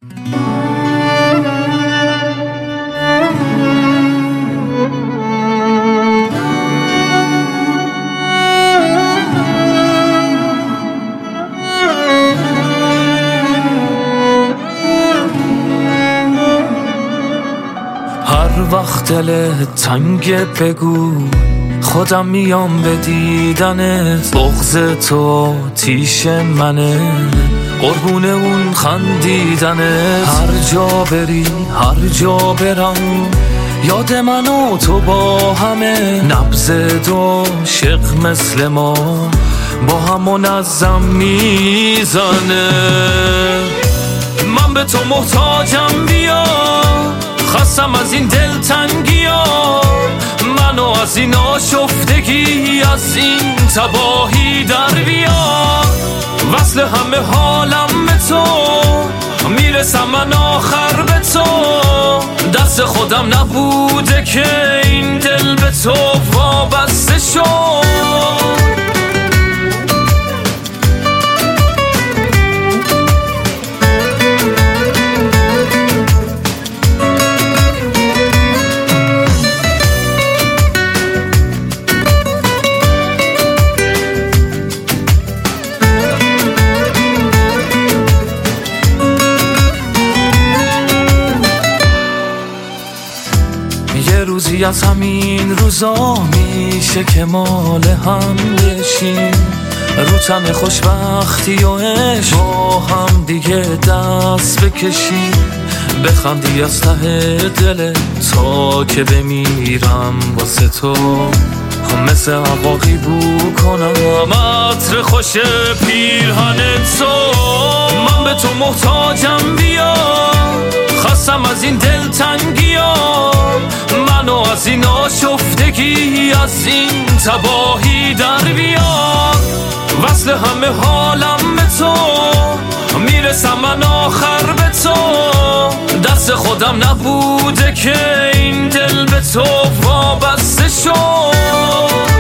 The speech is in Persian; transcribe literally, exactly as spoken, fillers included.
هر وقت دلت تنگه بگو خودم میام به دیدنت، بغض تو تیش منه، قربون اون خندیدنت. هر جا بری هر جا برم یاد من و تو با همه، نبض دو عاشق مثل ما با هم منظم میزنه. من به تو محتاجم، بیا خستم از این دلتنگی ها، منو از این آشفتگی، از این تباهی در بیا. وصل همه حالم به تو، میرسم من آخر به تو، دست خودم نبوده که این دل به تو وابسته شد. یه روزی از همین روزا میشه که مال هم بشیم، رو تن خوشبختی و عشق با هم دیگه دست بکشیم، بخندی از ته دل تا که بمیرم واسه تو، مثل عواقی بو کنم عطر خوش پیرهن تو. من به تو محتاجم، بیا خستم از این دلتنگی ها، منو از این آشفتگی، از این تباهی در بیا. وصل همه حالم به تو، میرسم من آخر به تو، دست خودم نبوده که این دل به تو وابسته شد.